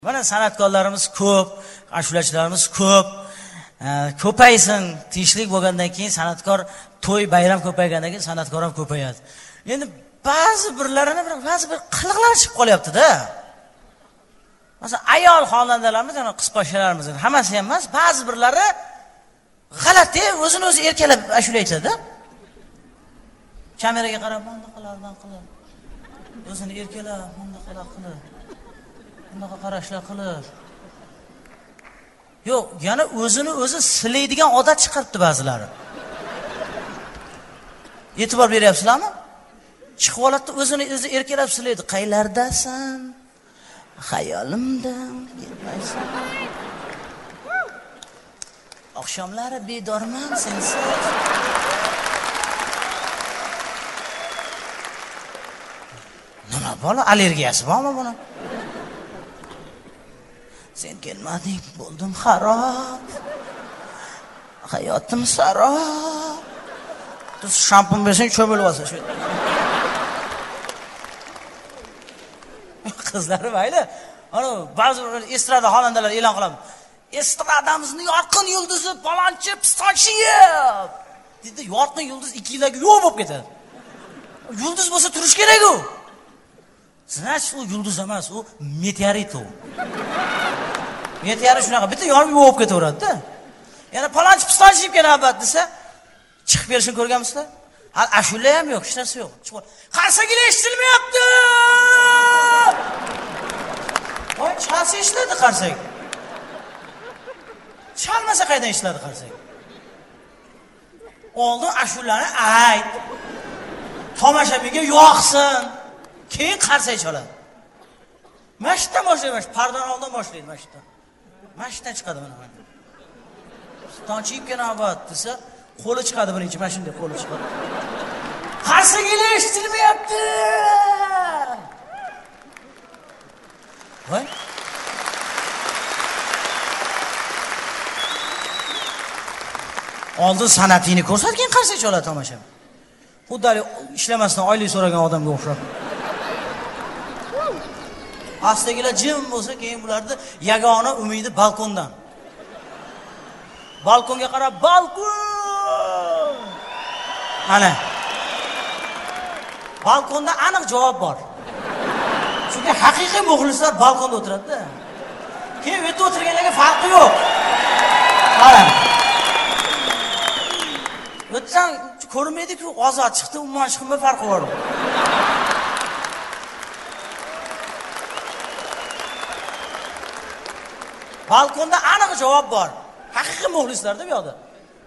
Mana san'atkorlarimiz ko'p, ashulachilarimiz ko'p. Ko'paysin, tinchlik bo'lgandan keyin san'atkor to'y, bayram ko'paygandan keyin san'atkor ham ko'payadi. Endi ba'zi birlarini ba'zi bir qiliqlar chiqib qolyapti-da. Masalan, ayol xonandalarimiz, ana qizqoshlarimiz, hammasi ham emas, ba'zi birlari g'alati, o'zini o'zi erkalab ashula aytadi-da. Kameraga qarab, bunda qiladi. O'zini erkalab, bunda qiladi. Bunaqa qarashlar qilib. Yo'q, yana o'zini o'zi silaydigan odat chiqaribdi ba'zilari. E'tibor beryapsizlarmi? Chiqib oladi, o'zini o'zi erkalab silaydi. Qaylardasan? Xayolimda kelmaysan. Oqshomlari bedorman sensiz. Nima bola, allergiyasi bormi buni? Sen kelmading, bo'ldim xarob. Hayotim sarob. Siz shampun bersang cho'milib olsa shu. Qizlari mayli. Ana ba'zi estrada xonandalar e'lon qiladi. Estradamizning yorqin yulduzi palonchi Pistonshiyev. Dedi, yorqin yulduz 2 yilga yo'q bo'lib ketadi. Yulduz bo'lsa turish kerak-ku. Значит, u yulduz emas, u meteorit u. Meteorit shunaqa bitta yorib yo'q ketaveradi-da. Yana palonchi Pistonshiyev keladi desa, chiqib berishini ko'rganmisizlar? Hal ashula ham yo'q, hech narsa yo'q. Chiqib. Qarsagilar eshitilmayapti. Voy, chalsa ishladi qarsak. Chalmasa qaydan ishladi qarsak? Oldin ashulani ayt. Tomoshabinga yoqsin. Keyin qarsak chaladi. Mashitdan boshlaymiz, pardan oldin boshlaydi mashitdan. Mashitdan chiqadi mana. Pistonshiyev kanabat desa, qo'li chiqadi birinchi, mana shunday qo'li chiqadi. Qarsagilar eshitilmayapti. Voy. Oldin san'atingni ko'rsatgan qarsak chaladi tomoshabin. Xuddi ishlamasdan oylik so'ragan odamga o'xshab. Astagilar jim bo'lsa, keyin bularni yagona umidi balkondan. Balkonga qarab, balkon! Ana. Balkonda aniq javob bor. Chunki haqiqiy muxlislar balkonda o'tiradi-da. Keyin bu yerda o'tirganlarga farqi yo'q. Mana. O'tsan ko'rmaydi-ku, ozod chiqdi, umuman chiqmay farqi bor. Balkonda aniq javob bor. Haqiqiy muxlislarda bu yoqda.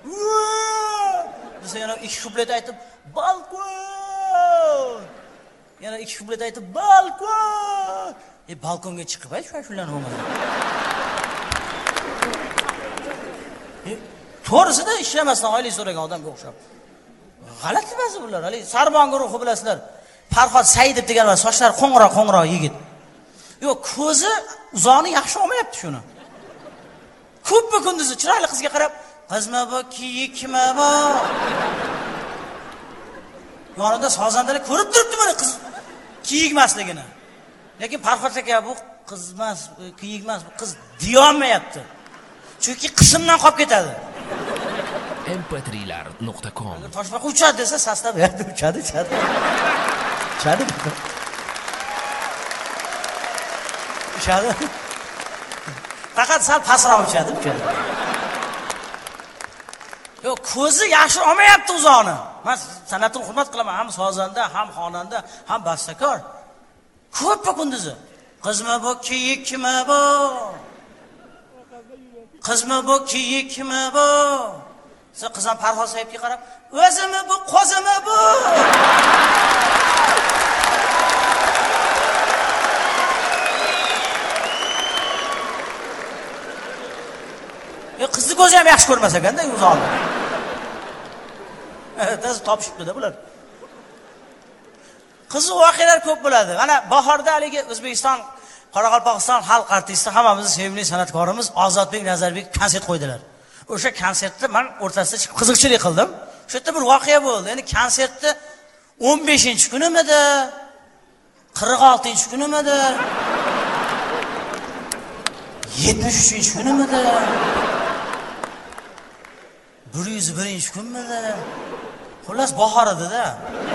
Biz yana 2 kuplet aytib, balkon. Yana 2 kuplet aytib, balkon. Balkonga chiqib shularni bo'lmadi. To'g'risida ishlamasdan oylik so'ragan odamga o'xshab. G'alati ba'zi bular. Hali Sarbon guruhi bilasizlar. Farhod Saidov degan va sochlari qo'ng'roq yigit. Yo'q, ko'zi uzoqni yaxshi olmayapti shuni. Ko'pmi kunduzi chiroyli qizga qarab, qizma bu, kiyikma bu. Yonida sozandalar ko'rib turibdi mana qiz kiyikmasligini. Lekin Farhod aka bu qiz emas, kiyik emas, bu qiz deyolmayapti. Chunki qismdan qolib ketadi. mp3lar.com Toshbaqa uchadi desa, saslab berdi, uchadi. Uchadi. Faqat sal pastroq uchadi. Yo'q, ko'zi yaxshi olmayapti uzoqni. Men san'atni hurmat qilaman, ham sozanda, ham xonanda, ham bastakor. Ko'p kunduzi. Qizma bu, kiyikma bu. Qizma bu, kiyikma bu. Siz qizam Farhod Saidovga qarab, o'zimi bu, qo'zimi bu. Qizni ko'zi ham yaxshi ko'rmas ekanda, uzoqni. Tez topishibdi-da bular. Qiziq voqealar ko'p bo'ladi. Mana bahorda haligi O'zbekiston, Qoraqalpog'iston xalq artisti, hammamiz sevimli san'atkorimiz Ozodbek Nazarbek konsert qo'ydilar. O'sha konsertda men o'rtasida chiqib qiziqchilik qildim. Shu yerda bir voqea bo'ldi. Endi konsertni 15-kunimidi, 46-kunimidi 73-kunimidi? 101-kunmidi? Xullas bahor edi-da.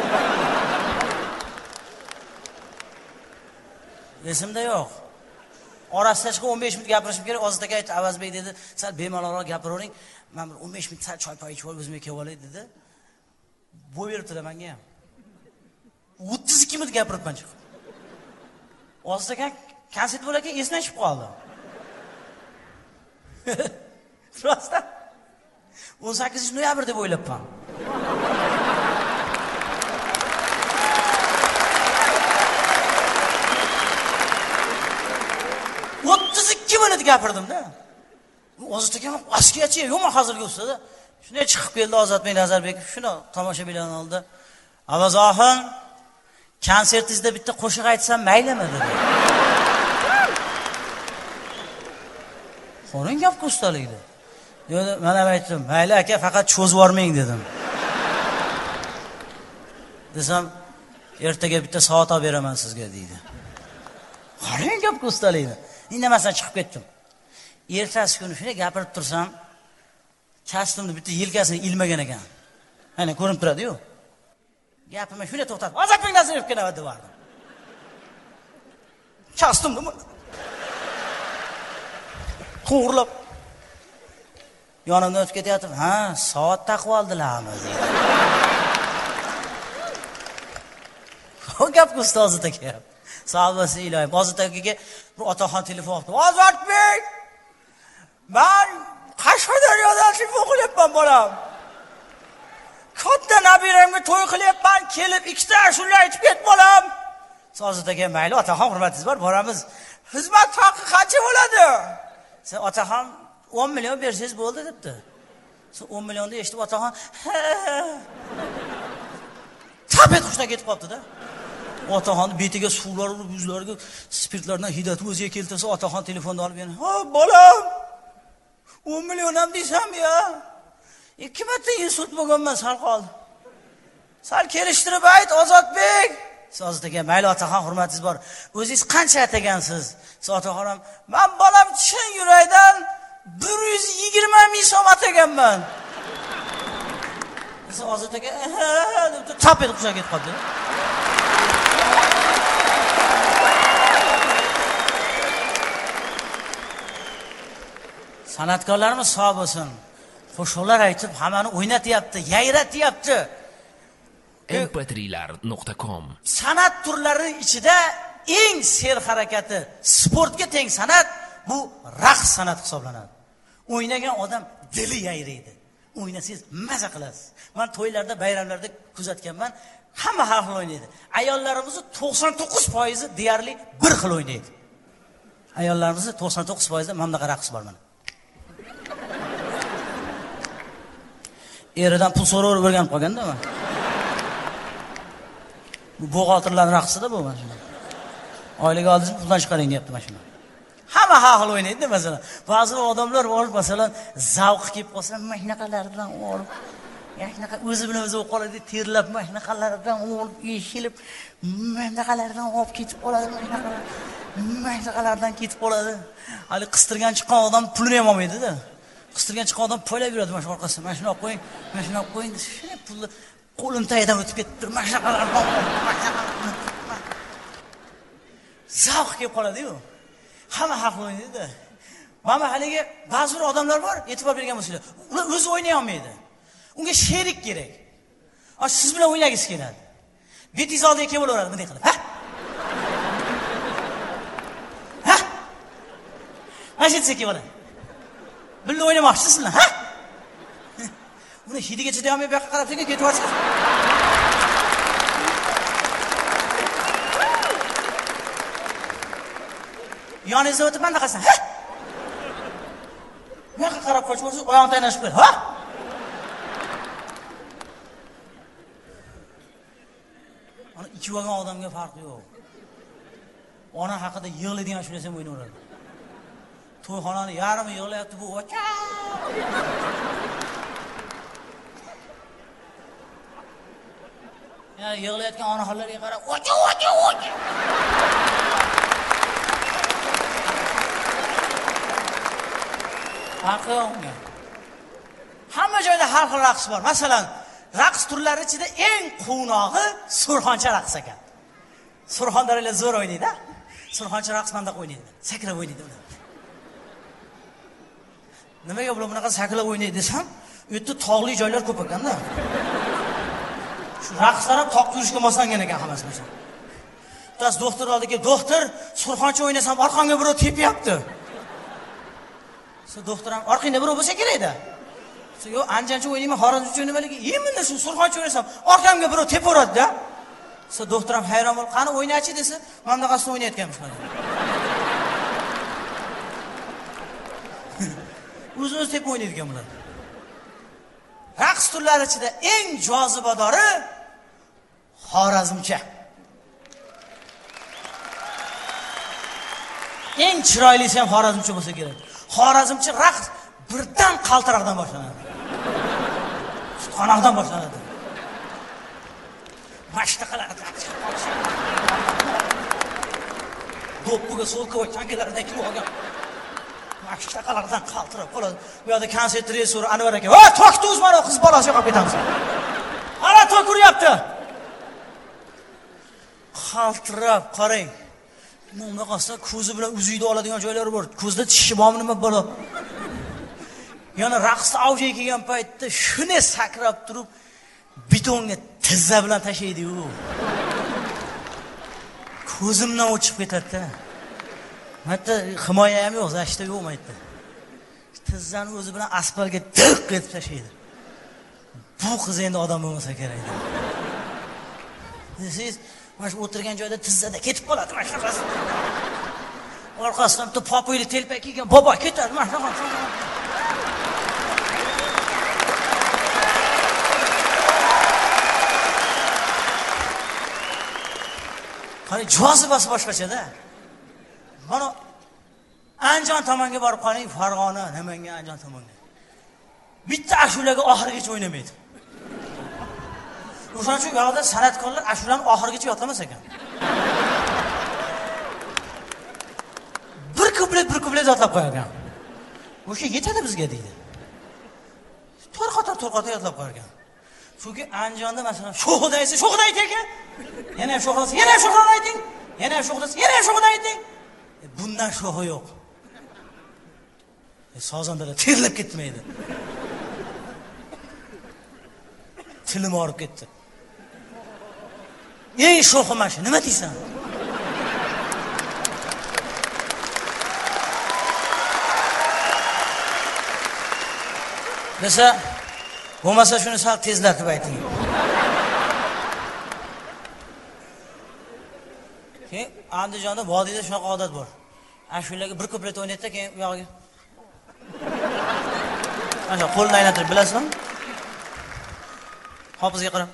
Esimda yo'q. Orasida chiqib 15 minut gapirishim kerak. Ozod aka aytdi, Avazbek dedi, "Sal bemalolroq gapiravering. Men 15 minut sal choy poy ichib olib o'zimga kelib olay" dedi. Bo'y beribdi-da menga ham. 32 minut gapiribman chiqib. Ozod aka konsert bo'larkan esdan chiqib qoldi. Rostdan 18-noyabr deb o'ylabman. Minut gapirdim-da. Ozod aka askiyachi yo'qmi hozirgi ustada? Shunday chiqib keldi Ozodbek Nazarbekov, shuni tomoshabinlarning oldida. Avazohim, konsertingizda bitta qo'shiq aytsam maylimi dedi. Qo'ring gap ustaligida. Dedi, men ham aytdim, mayli aka, faqat cho'zib yormang dedim. Desam, ertaga bitta soat olib beraman sizga deydi. Qo'ring gap ustaligida. Indamasdan chiqib ketdim. Ertasi kuni shunday gapirib tursam, kastimni bitta yelkasini ilmagan ekan. Mana ko'rinib turadi-yu. Gapimni shunday to'xtatib, Ozodbek Nazirovga navbat bordim. Kastimni qo'g'irlab yonimdan o'tib ketyapti. Ha, soat taqib oldilarmi dedi. Gap ustozi aka. Salvasi iloyim. Ozod akaga bir otaxon telefon qildi. Ozodbek! Men Qashqadaryodan telefon qilyapman bolam. Katta nabiramga to'y qilyapman, kelib ikkita ashula aytib ket bolam. Ozod aka, mayli, otaxon hurmatingiz bor, boramiz. Xizmat haqi qancha bo'ladi? Sen otaxon 10 million bersangiz bo'ldi debdi. Sen 10 millionni eshitib otaxon tabet xushdan ketib qoldi-da. Otaxon betiga suvlar urib, yuzlariga spirtlardan hidati o'ziga keltirsa, otaxon telefonni olib yana, "Ha, bolam. 10 million ham desam ya. 2 marta insult bo'lganman, sal qoldi. Sal kelishtirib ayt, Ozodbek." Ozod aka, mayli otaxon, hurmatingiz bor. O'zingiz qancha atagansiz? Otaxon ham, "Men bolam chin yurakdan 120 ming so'm ataganman." Ozod aka, deb tapet qushga ketib qoldi. San'atkorlarimiz sog' bo'lsin. Qo'shiqlar aytib, hammani o'ynatyapti, yayratyapti. mp3lar.com San'at turlarining ichida eng serharakati, sportga teng san'at bu raqs san'at hisoblanadi. O'ynagan odam dili yayraydi. O'ynasangiz maza qilasiz. Men to'ylarda, bayramlarda kuzatganman, hamma har xil o'ynaydi. Ayollarimizni 99% deyarli bir xil o'ynaydi. Ayollarimizni 99% mana bunaqa raqs bor mana. Eridan pul so'rab o'rganib qolganda men. Bu bo'g'otirlarning raqsida bu mana shunday. Oyliga oldingiz puldan chiqaring deyapti mana shuni. Hamma har xil o'ynaydi masalan. Ba'zi odamlar bor masalan zavq kelib qolsa, mana shunaqalardan olib, shunaqa o'zi bilan o'zi qoladi, terlab, mana shunaqalardan olib, eshilib, mana shunaqalardan olib ketib qoladi, mana shunaqalardan ketib qoladi. Hali qistirgan chiqqan odam pulini ham olmaydi-da. Qistirgan chiqqan odam poylab yuradi mana shu orqasidan. Mana shuni olib qo'ying, mana shuni olib qo'ying, shunday pulni qo'lim tagidan o'tib ketib, mana shunaqalardan zavq kelib qoladi-yu. Hamma haq o'ynaydi-da. Mana haligi ba'zi bir odamlar bor, e'tibor bergan bo'lsanglar, ular o'zi o'ynay olmaydi. Unga sherik kerak. Siz bilan o'ynagisi keladi. Betingiz oldiga kelib o'laveradi bunday qilib. Ha? Ha? Mana shu kelib oladi. Birga o'ynamoqchisizlar, ha? Uni hidiga chiday olmay bu yoqqa qarab turgan ketyapsiz. Yoningizda o'tib manda qilsan, ha? Bu yoqqa qarab qo'yib o'rsiz, oyog'ini taynashib qo'y, ha? Ana ichib olgan odamga farqi yo'q. Ona haqida yig'laydigan shu narsa o'ynaveradi. To'yxonani yarmi yig'layapti bu. Ya yig'layotgan onaxonlarga qarab, "Ocha". Haqqi unga. Hamma joyda har xil raqs bor. Masalan, raqs turlari ichida eng quvnog'i surxoncha raqs ekan. Surxondaryolar zo'r o'ynaydi. Surxoncha raqs qanday o'ynaydi? Sakrab o'ynaydi ular. Nimaga bular bunaqa sakrab o'ynaydi desam, u yerda tog'li joylar ko'p ekanda. Shu raqslar ham toq yurishga moslangan ekan hammasi o'sha. Tas doktor oldiga, "Doktor, surxoncha o'ynasam orqamga birov tepyapti." Shu doktor ham orqangda birov bo'lsa kerak-da. Yo, anjancha o'ynayman, xorazmcha o'ynamaligi. Endi shu surxoncha o'ynasam orqamga birov tepaveradi-da. Shu doktor ham hayron bo'lib, "Qani o'ynachi" desa, "Men bunaqasini o'ynayotganmiz" mana. O'z-o'z deb o'ynaydigan bular. Raqs turlari ichida eng jozibadori xorazmcha. Eng chiroylisi ham xorazmcha bo'lsa kerak. Xorazmcha raqs birdan qaltiroqdan boshlanadi. Qanoqdan boshlanadi. Mashtaqalar. Do'ppiga so'lqova tankalardan kirib olgan. Mashtaqalardan qaltirab qoladi. Bu yerda konsert rejissyori Anvar aka, "Va, tokni uzmani qiz bolasi yo'qib ketamiz." Ana tok uryapti. Qaltirab qarang. Nima qilsa ko'zi bilan uzuyda oladigan joylari bor. Ko'zda tishi bormi nima bo'lo? Yana raqsda avjiga kelgan paytda shuni sakrab turib betonga tizza bilan tashlaydi-ku. Ko'zimdan o'chib ketadi-da. Hatto himoya ham yo'q, zashta yo'qmaydi. Tizzani o'zi bilan asfaltga tiq etib tashlaydi. Bu qiz endi odam bo'lmasa kerak. Siz mana shu o'tirgan joyda tizzada ketib qoladi, mana shunaqasi. Orqasidan bitta popoyli telpak kiygan bobo ketadi, mana shunaqa. Qani jozibasi boshqacha-da. Mana Andijon tomonga borib qoling, Farg'ona, Namangan, Andijon tomonga. Bitta ashulaga oxirigacha o'ynamaydi. O'shaning uchun u yoqda san'atkorlar ashulani oxirigacha yodlamas ekan. Bir kuplet yodlab qo'ygan. O'sha yetadi bizga deydi. To'rqota yodlab qo'ygan. Chunki Andijonda masalan sho'xida aytsa, sho'xida ayting. Yana ham sho'xida, yana ham sho'xida ayting. Yana ham sho'xida, yana ham sho'xida ayting. Bundan sho'xi yo'q. Sozandalar terlab ketmaydi. Tilim og'rib ketdi. Ey sho'xi mana shu, nima deysan? Desa, bo'lmasa shuni sal tezlatib ayting. Keyin Andijonda vodiyda shunaqa odat bor. Ashulaga bir kuplet o'ynaydi, keyin u yog'iga. Mana qo'lni aylantirib, bilasizmi? Hofizga qarab.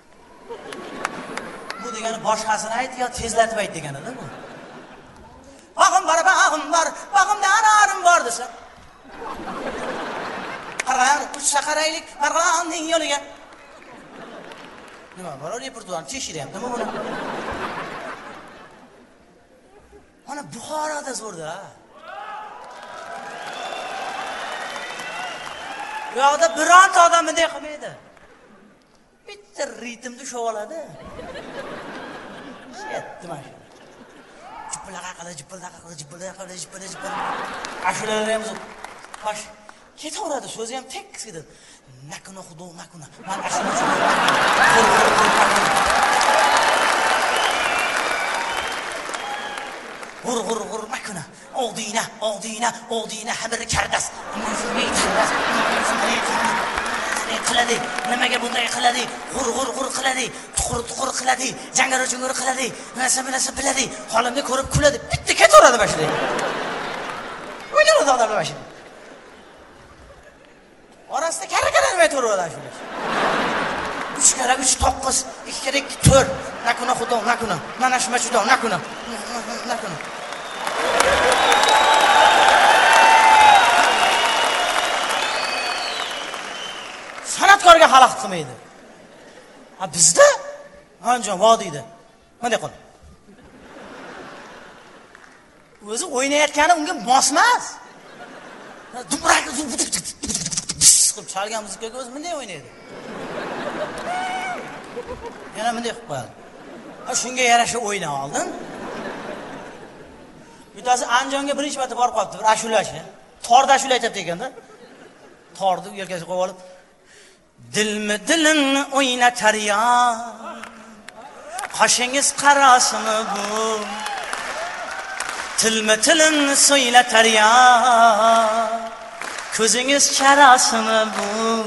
Bu degani boshqasini ayt yo tezlatib ayt deganida bu. Bag'im bor, bag'imda anarim bor desa. Qarang, uch shaqaraylik Marg'ilonning yo'liga. Nima bor, repertuarni tekshiryapti nima buni? Mana Buxoroda zo'rda. Bu yoqda bironta odam bunday qilmaydi. Bitta ritmni ushlab oladi. Yetdi mana shu. Jipilaqa. Ashulalar ham xo'sh. Ketaveradi, so'zi ham tekis edi. Nakuna xudo, nakuna. Mana ashula. G'ur makuna. Oldina hamir kardas. Qiladi. Nimaga bunday qiladi? G'ur qiladi. Tuqur qiladi. Jangar qiladi. Narsa biladi. Holimni ko'rib kuladi. Bitta ketaveradi bashida. O'ynaydi odamlar bashida. Orasida kara-kara aytaveradi shuni. 3 kara 3 9, 2 kara 2 4. Nakuna xudo, nakuna. Mana shu machudo, nakuna. San'atkorga xalaqit qilmaydi. Ha bizda Andijon vodiyda bunday qil. O'zi o'ynayotgani unga mos emas. qilib chalgan muzikaga o'zi bunday o'ynaydi. Yana bunday qilib qo'yadi. Shunga yarasha o'yna oldin. Bittasi Andijonga birinchi marta borib qolibdi, bir ashulachi. Torda ashula aytibdi ekanda. Torni yelkasiga qo'yib olib, dilmi dilingni o'ynatar ya. Qoshingiz qarasimi bu? Tilmi tilingni so'ylatar ya. Ko'zingiz charasimi bu?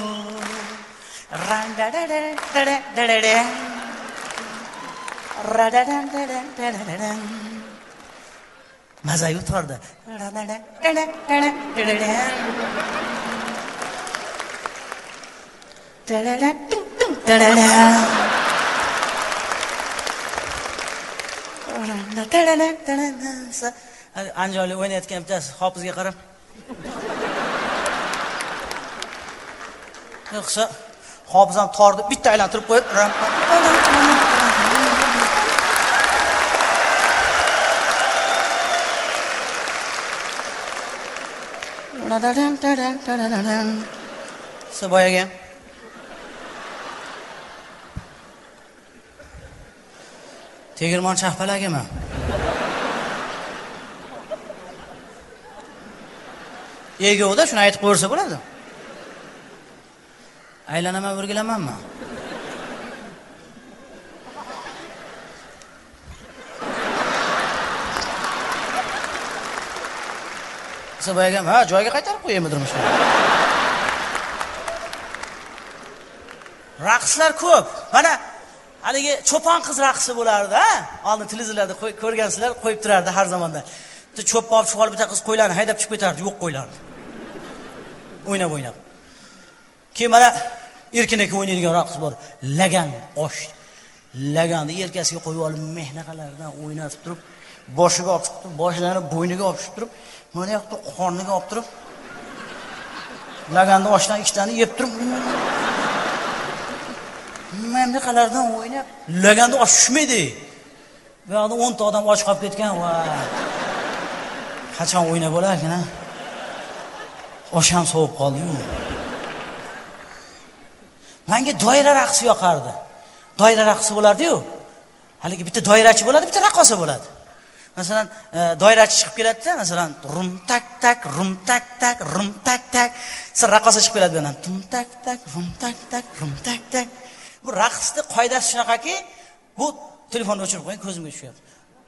Maza yutardı. Anjoli o'ynayotgan bittasi hofizga qarab. Yo'qsa hofiz ham torni bitta aylantirib qo'yib, boyaga tegirmon chaqpalagimi? Egovda shuni aytib qo'ysa bo'ladi. Aylanaman, o'rgilamanmi? Boyaga ha joyiga qaytarib qo'yaymidim shu. Raqslar ko'p. Mana haligi cho'pon qiz raqsi bo'lardi, ha? Oldin televizorlarda ko'rgansizlar, qo'yib turardi har zamonda. Bitta cho'p olib chiqib bitta qiz qo'ylarni haydab chiqib ketardi, yo'q qo'ylarni. O'ynab. Keyin mana erkinlikka o'ynaydigan raqs bor. Lagan osh. Laganni yelkasiga qo'yib olib, mehnaqalardan o'ynatib turib, boshiga olib chiqib, boshlarini bo'yniga olib chiqib turib, mana yoqda qorniga olib turib, laganni oshdan ikkitani yeb turib, mehnaqalardan o'ynab, laganni osh tushmaydi. Bu yoqda 10 ta odam och qolib ketgan va qachon o'ynab bo'larkan, ha? Osh ham sovib qoldi-yu. Menga doira raqsi yoqardi. Doira raqsi bo'lardi-yu. Haligi bitta doirachi bo'ladi, bitta raqqosa bo'ladi. Masalan, doirachi chiqib keladi-da, masalan, rum tak tak, rum tak tak, rum tak tak. Siz raqqosa chiqib keladi bilan tum tak tak, rum tak tak, rum tak tak. Bu raqsning qoidasi shunaqaki, bu telefonni o'chirib qo'ying, ko'zimga tushyapti.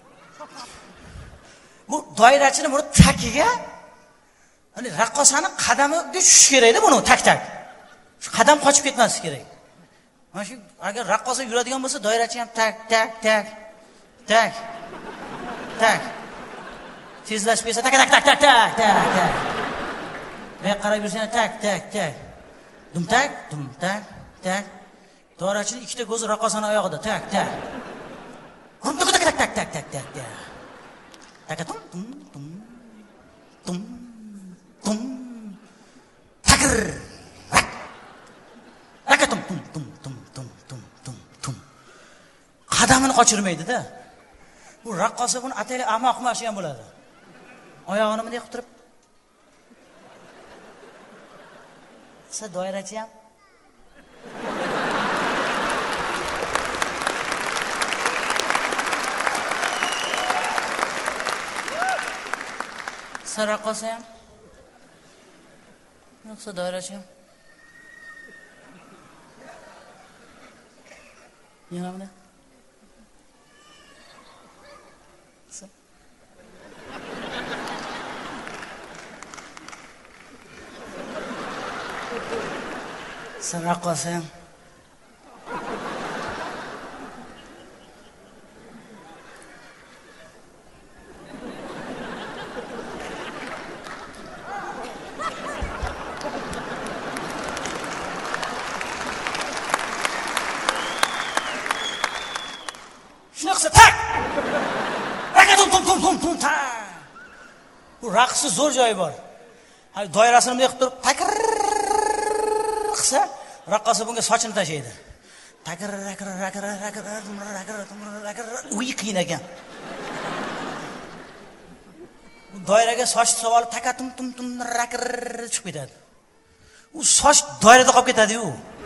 Bu doirachini buni takiga, hani raqqosani qadamiga tushish kerak-da buni tak tak. Shu qadam qochib ketmasligi kerak. Mana shu agar raqqosa yuradigan bo'lsa, doirachi ham tak tak tak tak tak. Tezlashib ketsa tak tak tak tak tak tak. Ve qarab yursa tak tak tak. Dum tak tak. Doirachining ikkita ko'zi raqqosani oyog'ida tak tak. Hum tak tak tak tak tak tak. Tak tum tum tum tum tum takr. Tum tum tum tum tum tum tum tum. Qadamini qochirmaydi-da. Bu raqqosa buni atayli amoq mashgan bo'ladi. Oyog'ini bunday qilib turib. Sa doirachi ham sa raqqosa ham yo'qsa doirachi ham yana mana sa raqqosa ham raqsi zo'r joyi bor. Ha doirasini bunday qilib turib takr qilsa, raqqosa bunga sochini tashlaydi. Takr uy qiyin ekan. doiraga soch solib takatum tum rakir chiqib ketadi. U soch doirada qolib ketadi-yu.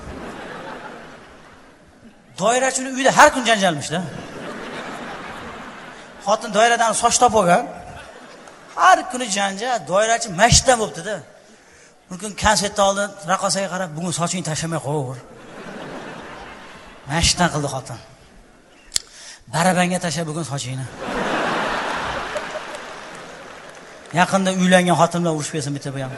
Doirachini uyda har kun janjalmishda. Xotin doiradan soch topib olgan. Har kuni janjal, doirachi mashdan bo'libdi-da. Bir kun konsertda oldin raqqosaga qarab, bugun sochingni tashamay qo'yaver. Mashdan qildi xotin. Barabanga tasha bugun sochingni. Yaqinda uylangan xotinlar urushib ketsin bitta bu ham.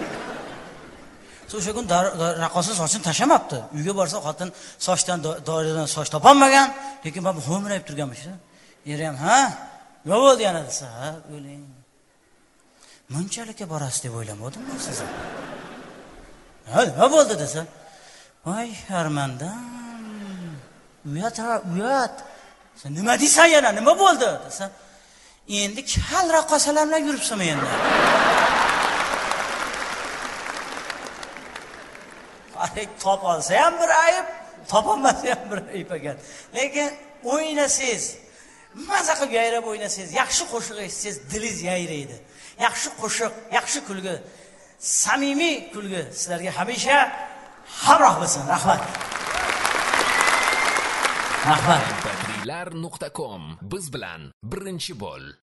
O'sha kun raqqosa sochini tashamabdi. Uyga borsa xotin sochdan doiradan soch topolmagan, lekin bu ho'mrayib turganmish-da. Eri ham, "Ha? Nima bo'ldi yana?" desa, "Ha, o'ling. Munchalikka borasiz deb o'ylamadim men sizni." "Ha, nima bo'ldi?" desa, "Voy, Armandan. Uyat. Sen nima deysan yana? Nima bo'ldi?" desa, "Endi kal raqqosalar bilan yuribsan endi." Qarang, top olsa ham bir ayb, topolmasa ham bir ayb ekan. Lekin o'ynasangiz, maza qilib yayrab o'ynasangiz, yaxshi qo'shiq eshitsangiz, dilingiz yayraydi. Yaxshi qo'shiq, yaxshi kulgi, samimiy kulgi sizlarga hamisha hamroh bo'lsin. Rahmat. Empatiylar.com biz bilan birinchi bo'l.